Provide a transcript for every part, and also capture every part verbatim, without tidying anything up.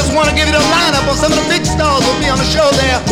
just want to give you the lineup of some of the big stars who'll be on the show there.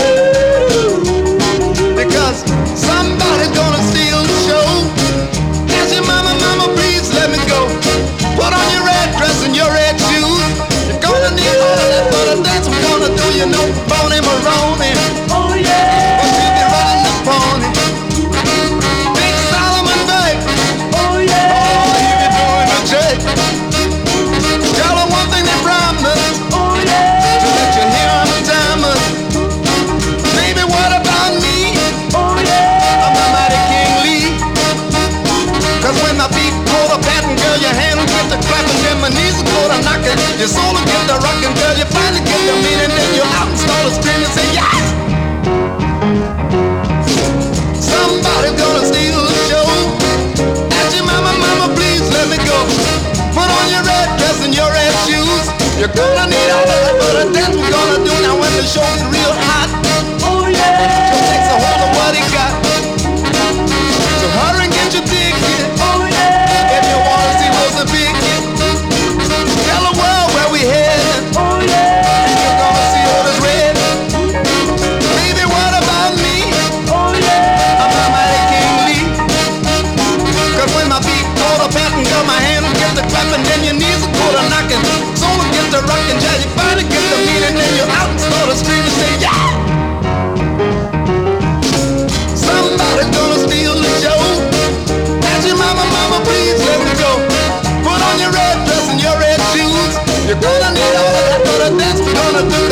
Because somebody's gonna steal the show. Ask your mama, mama, please let me go. Put on your red dress and your red shoes. You're gonna need all of that for the dance we're gonna do. You know, Boney Maroney. Oh yeah. But if you're running the pony, Big Solomon, babe. Oh yeah. Oh, if you're doing the trick. Tell them one thing they promise. Oh yeah. To let you hear on the timers. Baby, what about me? Oh yeah. I'm the mighty King Lee. Cause when my feet go to patting, girl, your hand will get to clapping, then my knees will go to knocking, your soul will get to rocking, girl, you finally get the meaning, then you're out and start to scream and say yes. Somebody's gonna steal the show. Ask your mama, mama, please let me go. Put on your red dress and your red shoes. You're gonna need all of that for the dance we're gonna do. Now when the show's real hot, oh yeah, just takes a hold of what he got. So hurry and get your ticket. Oh yeah, if you wanna see what's a big hit. Tell the world where we headed. Oh yeah, and you're gonna see all this red. Baby, what about me? Oh yeah, I'm the mighty King Lee. Cause when my feet go to patting, girl, my hand will get to clapping, then your knees will go to knocking, soul will get to rocking, till you finally get the meaning, then you're out and start to scream and say yeah. Somebody's gonna steal the show. Ask your mama, mama, please let me go. Put on your red dress and your red shoes. You're gonna need all of that for the dance we're gonna do.